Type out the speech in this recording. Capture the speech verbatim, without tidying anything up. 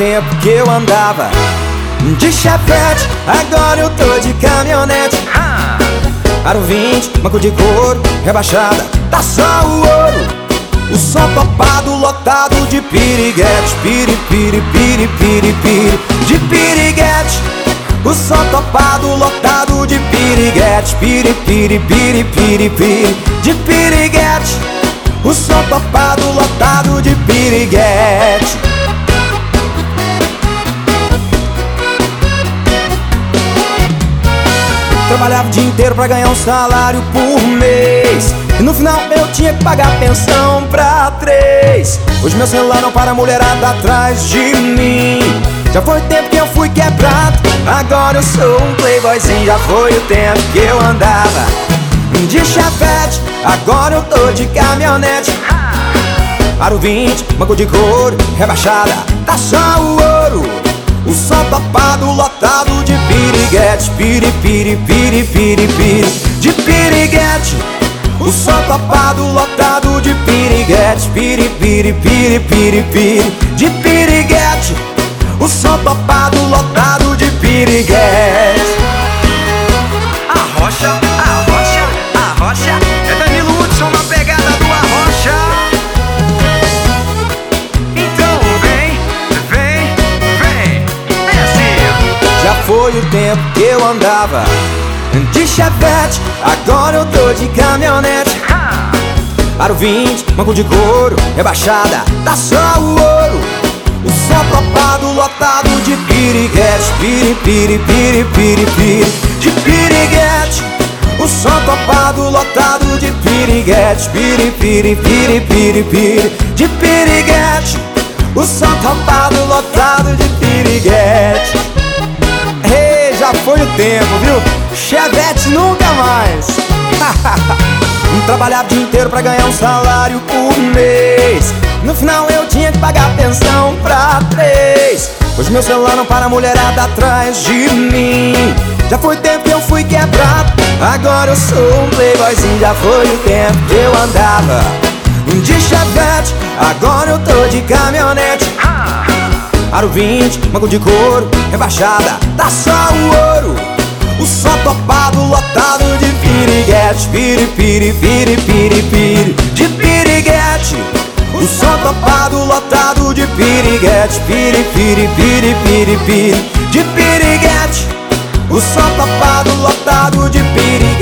tempo que eu andava de chevette, agora eu tô de caminhonete. Aro vinte, banco de couro, rebaixada, tá só o ouro. O som topado, lotado de piriguete. Piri, piri, piri, piri, piri, de piriguete. O som topado, lotado de piriguete. Piri, piri, piri, piri, piri, de piriguete. O som topado, lotado de piriguete. Trabalhava o dia inteiro pra ganhar um salário por mês, e no final eu tinha que pagar pensão pra três. Hoje meu celular não para, a mulherada atrás de mim. Já foi o tempo que eu fui quebrado, agora eu sou um playboyzinho. Já foi o tempo que eu andava de chevette, agora eu tô de caminhonete. Aro vinte, banco de couro, rebaixada, tá só o ouro. O som topado, lotado de piriguete. Piri, piri, piri, piri, piri, de piriguete. O som topado, lotado de piriguete. Piri, piri, piri, piri, piri, de piriguete. O som topado, lotado de piriguete. Arrocha, arrocha, arrocha. É Danilo Hudson na pegada do Arrocha. Então vem, vem, vem. É assim. Já foi o tempo que eu andava de chevette, agora eu tô de caminhonete. Aro vinte, banco de couro, rebaixada, tá só o ouro. O som topado, lotado de piriguete. Piri, piri, piri, piri, piri, de piriguete. O som topado, lotado de piriguete. Piri, piri, piri, piri, piri, de piriguete. O som topado, lotado de piriguete. Ei, já foi o tempo, viu? Chevette nunca mais. Trabalhava o dia inteiro pra ganhar um salário por mês, no final eu tinha que pagar pensão pra três. Hoje meu celular não para, a mulherada atrás de mim. Já foi o tempo que eu fui quebrado, agora eu sou um playboyzinho. Já foi o tempo que eu andava de chevette, agora eu tô de caminhonete. Aro vinte, banco de couro, rebaixada, tá só o ouro. O som topado, lotado de piriguete. Piri, piri, piri, piri, piri, de piriguete. O som topado, lotado de piriguete. Piri, piri, piri, piri, piri, de piriguete. O som topado, lotado de piriguete.